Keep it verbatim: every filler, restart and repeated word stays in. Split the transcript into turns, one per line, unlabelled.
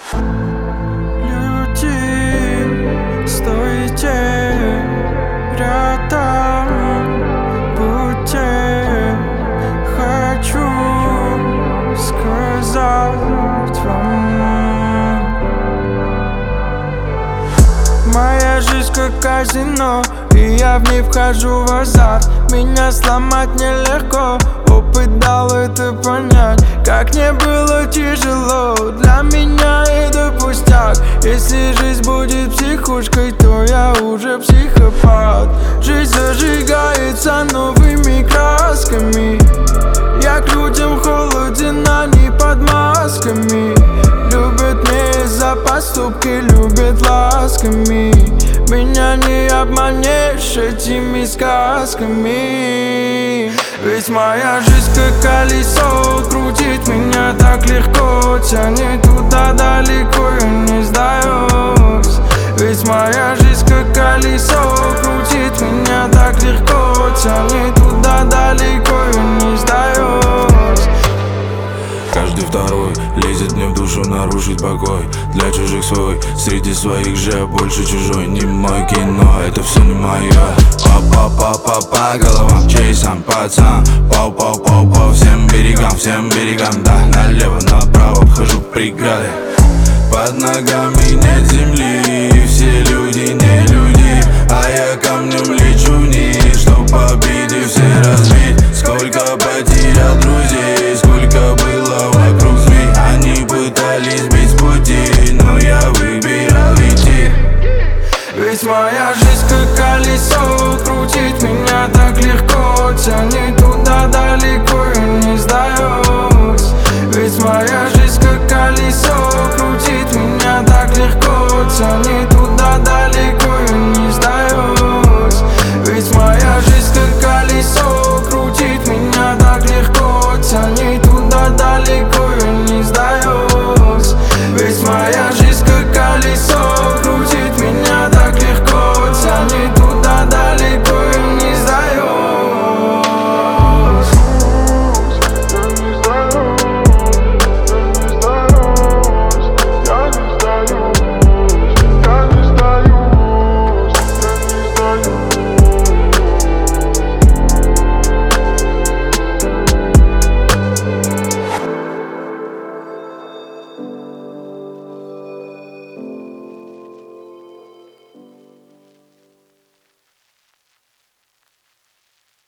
Люди, стойте рядом, будьте, хочу сказать вам. Моя жизнь как казино, и я в ней вхожу в азарт. Меня сломать нелегко, опыт дал это понять. Как не было тяжело, для меня это пустяк. Если жизнь будет психушкой, то я уже психопат. Жизнь зажигается новыми красками. Я к людям холоден, они под масками. Любят не за поступки, любят ласками. Меня не обманешь этими сказками. Ведь моя жизнь как колесо, крутит меня так легко. Тянет туда далеко, я не сдаюсь. Ведь моя жизнь как колесо, крутит меня так легко. Тянет туда далеко, я не сдаюсь.
Каждый второй лезет мне в душу нарушить покой. Для чужих свой, среди своих же больше чужой. Не мой кино, это все не мое. Па-па-па-па по головам, чей сам пацан. Пау-пау-пау по всем берегам, всем берегам. Да, налево, направо обхожу преграды. Под ногами нет земли,